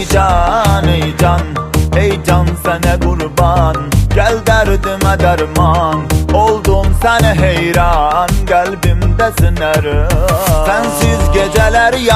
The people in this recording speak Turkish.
can ey can, ey can sana kurban. Gel derdime derman, oldum sana heyran, kalbimdesin her an. Sensiz geceler